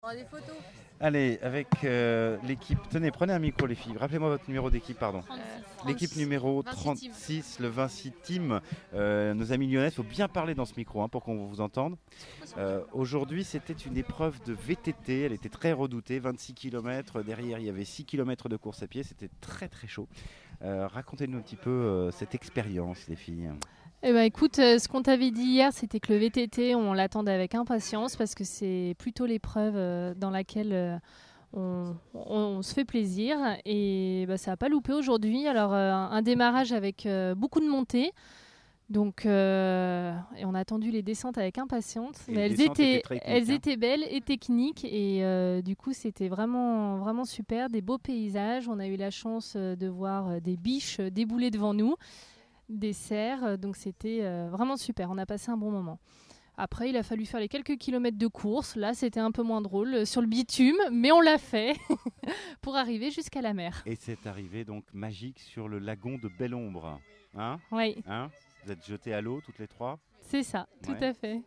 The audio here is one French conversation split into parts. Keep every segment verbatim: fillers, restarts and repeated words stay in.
On a des photos. Allez, avec euh, l'équipe. Tenez, prenez un micro, les filles. Rappelez-moi votre numéro d'équipe, pardon. trente-six. L'équipe numéro Vinci trente-six, le Vinci Team. Euh, nos amis lyonnais, il faut bien parler dans ce micro hein, pour qu'on vous entende. Euh, Aujourd'hui, c'était une épreuve de V T T. Elle était très redoutée. vingt-six kilomètres. Derrière, il y avait six kilomètres de course à pied. C'était très, très chaud. Euh, Racontez-nous un petit peu euh, cette expérience, les filles. Eh ben, écoute, euh, ce qu'on t'avait dit hier, c'était que le V T T, on l'attendait avec impatience parce que c'est plutôt l'épreuve euh, dans laquelle euh, on, on- on se fait plaisir. Et bah, ça n'a pas loupé aujourd'hui. Alors, euh, un, un démarrage avec euh, beaucoup de montées. Donc, euh, et on a attendu les descentes avec impatience. Et Mais les elles descentes étaient, étaient très techniques, elles hein. étaient belles et techniques. Et euh, du coup, c'était vraiment, vraiment super. Des beaux paysages. On a eu la chance euh, de voir euh, des biches euh, débouler devant nous, des cerfs, euh, donc c'était euh, vraiment super, on a passé un bon moment. Après, il a fallu faire les quelques kilomètres de course, là c'était un peu moins drôle, euh, sur le bitume, mais on l'a fait pour arriver jusqu'à la mer. Et c'est arrivé donc magique sur le lagon de Belle-Ombre. Hein Oui, Hein Vous êtes jetés à l'eau toutes les trois. c'est ça, tout Ouais. à fait.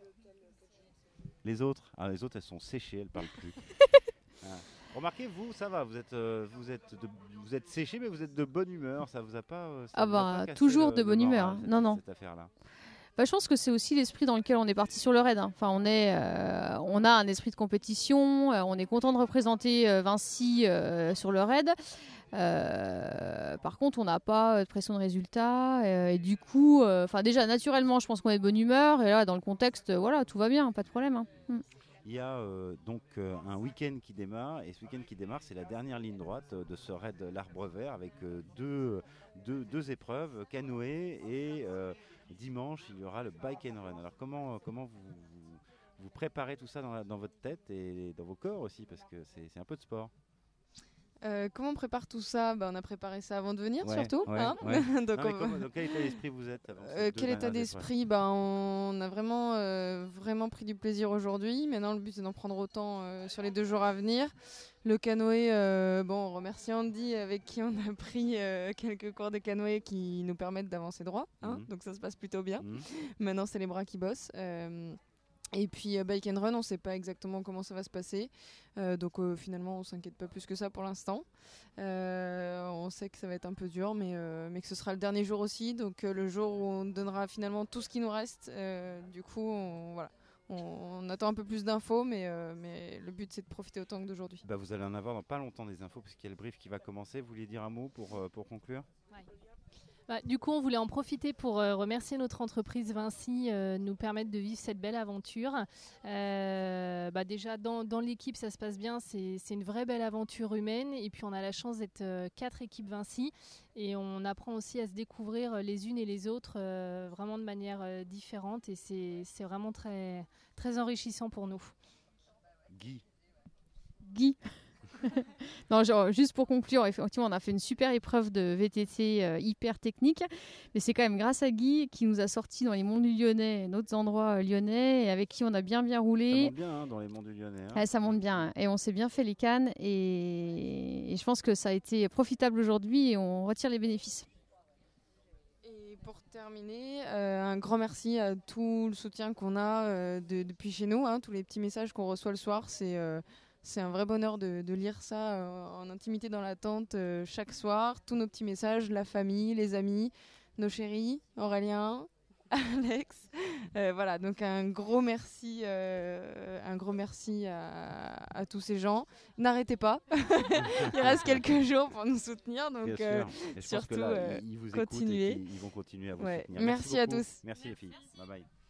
Les autres, ah, les autres, elles sont séchées, elles parlent plus. Ah. Remarquez, vous, ça va, vous êtes, euh, vous êtes, de- vous êtes séchés, mais vous êtes de bonne humeur. Ça vous a pas, euh, ça Ah vous a bah, pas cassé toujours le- de le bonne moral, humeur. cette- Non, non. Cette affaire-là. Bah, je pense que c'est aussi l'esprit dans lequel on est parti sur le raid. hein. Enfin, on est, euh, on a un esprit de compétition. euh, on est content de représenter euh, Vinci euh, sur le raid. Euh, par contre, on n'a pas de pression de résultat. euh, et du coup, enfin déjà naturellement, je pense qu'on est de bonne humeur. Et là, dans le contexte, euh, voilà, tout va bien, pas de problème. hein. Mm. Il y a euh, donc euh, un week-end qui démarre, et ce week-end qui démarre, c'est la dernière ligne droite euh, de ce raid l'Arbre Vert avec euh, deux, deux, deux épreuves, canoë et euh, dimanche il y aura le bike and run. Alors comment, comment vous, vous, vous préparez tout ça dans, la- dans votre tête et dans vos corps aussi, parce que c'est c'est un peu de sport. Euh, comment on prépare tout ça? Bah, on a préparé ça avant de venir, Ouais, surtout. ouais, hein. ouais. Donc, Non, mais on- comment- dans quel état d'esprit vous êtes avant ces Euh, deux quel état dernières épreuves d'esprit? Bah, on a vraiment, euh, vraiment pris du plaisir aujourd'hui. Maintenant, le but, c'est d'en prendre autant euh, sur les deux jours à venir. Le canoë, euh, bon, on remercie Andy avec qui on a pris euh, quelques cours de canoë qui nous permettent d'avancer droit. hein. Mhm. Donc, ça se passe plutôt bien. Mhm. Maintenant, c'est les bras qui bossent. Euh, et puis, euh, Bike and Run, on ne sait pas exactement comment ça va se passer. Euh, donc, euh, finalement, on ne s'inquiète pas plus que ça pour l'instant. Euh, on sait que ça va être un peu dur, mais, euh, mais que ce sera le dernier jour aussi. Donc, euh, le jour où on donnera finalement tout ce qui nous reste. Euh, du coup, on, voilà. on, on attend un peu plus d'infos, mais, euh, mais le but, c'est de profiter autant que d'aujourd'hui. Bah, vous allez en avoir dans pas longtemps des infos, puisqu'il y a le brief qui va commencer. Vous vouliez dire un mot pour, euh, pour conclure? Bah, du coup, on voulait en profiter pour euh, remercier notre entreprise Vinci euh, de nous permettre de vivre cette belle aventure. Euh, bah, déjà, dans, dans l'équipe, ça se passe bien. C'est c'est une vraie belle aventure humaine. Et puis, on a la chance d'être euh, quatre équipes Vinci. Et on apprend aussi à se découvrir les unes et les autres euh, vraiment de manière euh, différente. Et c'est c'est vraiment très, très enrichissant pour nous. Guy. Guy. Non, genre, juste pour conclure, effectivement, on a fait une super épreuve de V T T euh, hyper technique, mais c'est quand même grâce à Guy qui nous a sortis dans les monts du Lyonnais, d'autres endroits euh, lyonnais, et avec qui on a bien bien Ça roulé. monte bien hein, dans les monts du Lyonnais. hein. Ah, ça monte bien, et on s'est bien fait les cannes, et... et je pense que ça a été profitable aujourd'hui, et on retire les bénéfices. Et pour terminer, euh, un grand merci à tout le soutien qu'on a euh, de- depuis chez nous. hein. Tous les petits messages qu'on reçoit le soir, c'est euh, c'est un vrai bonheur de, de lire ça euh, en intimité dans la tente euh, chaque soir. Tous nos petits messages, la famille, les amis, nos chéris, Aurélien, Alex. Euh, voilà, donc un gros merci, euh, un gros merci à, à tous ces gens. N'arrêtez pas, il reste quelques jours pour nous soutenir, donc Bien euh, sûr. Et je pense que surtout, là, euh, ils- ils vous continuez. écoutent et qu'ils- ils vont continuer à vous Ouais. soutenir. Merci à beaucoup. tous. Merci les filles. Bye bye.